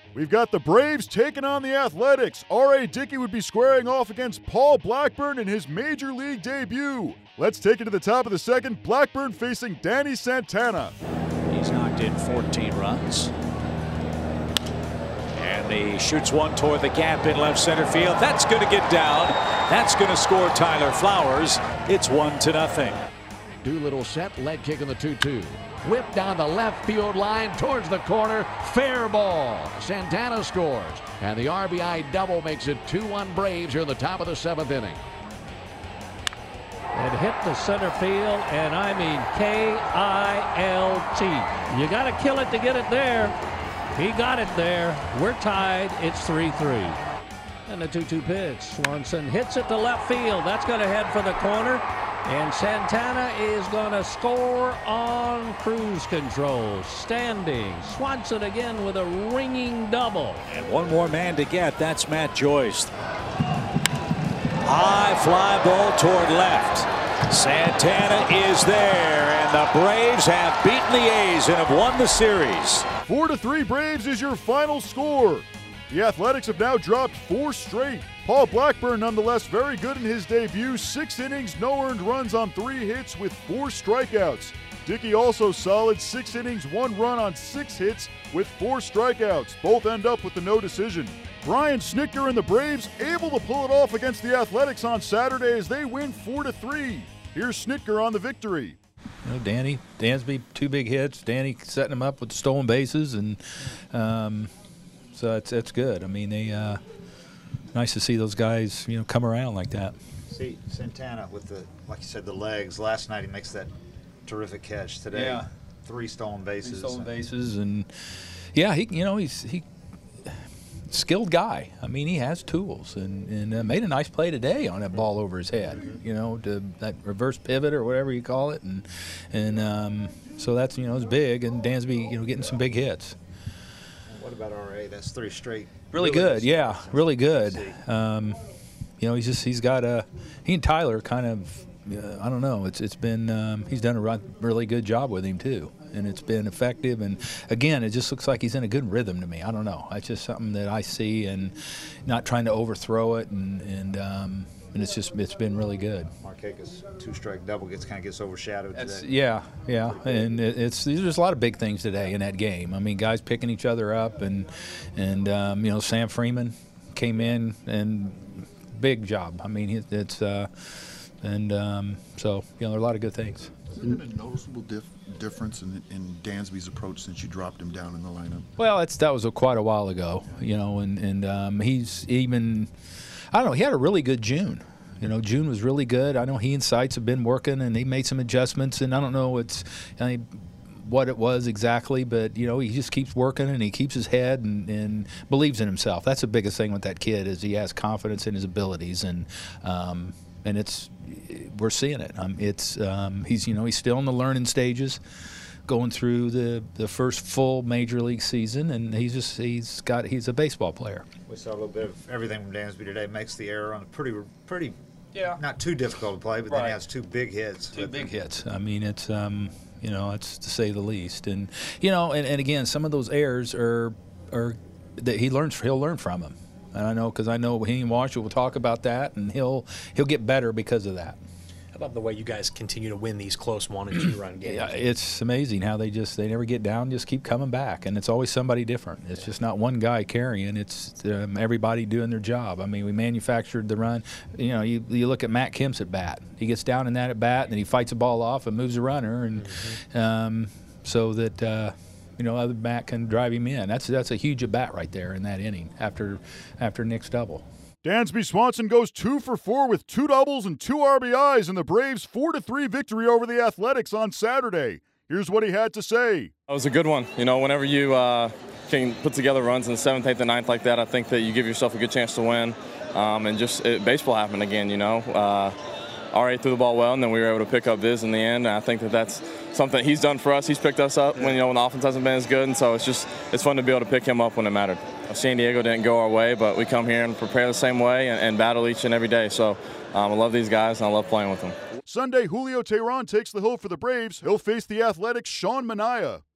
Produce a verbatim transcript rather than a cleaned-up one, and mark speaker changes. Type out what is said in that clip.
Speaker 1: We've got the Braves taking on the Athletics. R A. Dickey would be squaring off against Paul Blackburn in his Major League debut. Let's take it to the top of the second. Blackburn facing Danny Santana.
Speaker 2: He's knocked in fourteen runs. And he shoots one toward the gap in left center field. That's going to get down. That's going to score Tyler Flowers. It's one to nothing.
Speaker 3: Doolittle set, leg kick in the two two. Whip down the left field line towards the corner. Fair ball. Santana scores. And the R B I double makes it two one Braves here in the top of the seventh inning.
Speaker 4: It hit the center field, and I mean K I L T. You got to kill it to get it there. He got it there. We're tied. It's three three. And the two two pitch. Swanson hits it to left field. That's going to head for the corner. And Santana is going to score on cruise control. Standing. Swanson again with a ringing double.
Speaker 2: And one more man to get. That's Matt Joyce. High fly ball toward left. Santana is there, and the Braves have beaten the A's and have won the series.
Speaker 1: Four to three Braves is your final score. The Athletics have now dropped four straight. Paul Blackburn nonetheless very good in his debut. Six innings, no earned runs on three hits with four strikeouts. Dickey also solid. Six innings, one run on six hits with four strikeouts. Both end up with the no decision. Brian Snitker and the Braves able to pull it off against the Athletics on Saturday as they win four to three. Here's Snitker on the victory.
Speaker 5: You know, Danny, Dansby, two big hits. Danny setting him up with the stolen bases, and um, so it's it's good. I mean, they uh, nice to see those guys, you know, come around like that.
Speaker 6: See Santana with the, like you said, the legs. Last night he makes that terrific catch. Today,
Speaker 5: yeah.
Speaker 6: three stolen bases.
Speaker 5: Three stolen bases, and yeah, he, you know, he's he. skilled guy. I mean, he has tools, and, and uh, made a nice play today on that ball over his head. You know, to that reverse pivot or whatever you call it, and and um, so that's, you know, it's big. And Dansby, you know, getting some big hits.
Speaker 6: What about R A? That's three straight.
Speaker 5: Really, really good, yeah, really good. Um, you know, he's just he's got a he and Tyler kind of. Uh, I don't know. It's it's been um, he's done a really good job with him too, and it's been effective. And again, it just looks like he's in a good rhythm to me. I don't know. It's just something that I see, and not trying to overthrow it, and and um, and it's just it's been really good.
Speaker 6: Markakis two-strike double gets kind of gets overshadowed
Speaker 5: That's,
Speaker 6: today.
Speaker 5: Yeah, yeah, and it, it's there's a lot of big things today in that game. I mean, guys picking each other up, and and um, you know, Sam Freeman came in and big job. I mean, it's. Uh, And um, so, you know, there are a lot of good things.
Speaker 7: Has there been a noticeable dif difference in, in Dansby's approach since you dropped him down in the lineup?
Speaker 5: Well, it's, that was a, quite a while ago, you know, and, and um, he's even, I don't know, he had a really good June. You know, June was really good. I know he and Seitz have been working, and they made some adjustments, and I don't know it's, I mean, what it was exactly, but, you know, he just keeps working, and he keeps his head and, and believes in himself. That's the biggest thing with that kid, is he has confidence in his abilities, and um, and it's, we're seeing it. Um, it's um, he's you know he's still in the learning stages, going through the the first full major league season, and he's just he's got he's a baseball player.
Speaker 6: We saw a little bit of everything from Dansby today. Makes the error on a pretty pretty
Speaker 5: yeah
Speaker 6: not too difficult to play, but
Speaker 5: right.
Speaker 6: then he has two big hits.
Speaker 5: Two big hits. I mean, it's um you know it's to say the least, and you know and, and again, some of those errors are are that he learns he'll learn from them. And I know, because I know he and Washer will talk about that, and he'll he'll get better because of that.
Speaker 8: I love the way you guys continue to win these close one and two run games.
Speaker 5: Yeah, it's amazing how they just they never get down, just keep coming back, and it's always somebody different. It's just not one guy carrying. It's um, everybody doing their job. I mean, we manufactured the run. You know, you you look at Matt Kemp's at bat. He gets down in that at bat, and then he fights the ball off and moves the runner, and mm-hmm. um, so that. Uh, You know, other Matt can drive him in. That's that's a huge at bat right there in that inning after after Nick's double.
Speaker 1: Dansby Swanson goes two for four with two doubles and two R B Is in the Braves' four to three victory over the Athletics on Saturday. Here's what he had to say.
Speaker 9: It was a good one. You know, whenever you uh, can put together runs in the seventh, eighth, and ninth like that, I think that you give yourself a good chance to win. Um, and just it, baseball happened again. You know. Uh, R A threw the ball well, and then we were able to pick up Viz in the end. And I think that that's something he's done for us. He's picked us up when you know when the offense hasn't been as good, and so it's just it's fun to be able to pick him up when it mattered. San Diego didn't go our way, but we come here and prepare the same way and, and battle each and every day. So um, I love these guys, and I love playing with them.
Speaker 1: Sunday, Julio Teheran takes the hill for the Braves. He'll face the Athletics' Sean Manaea.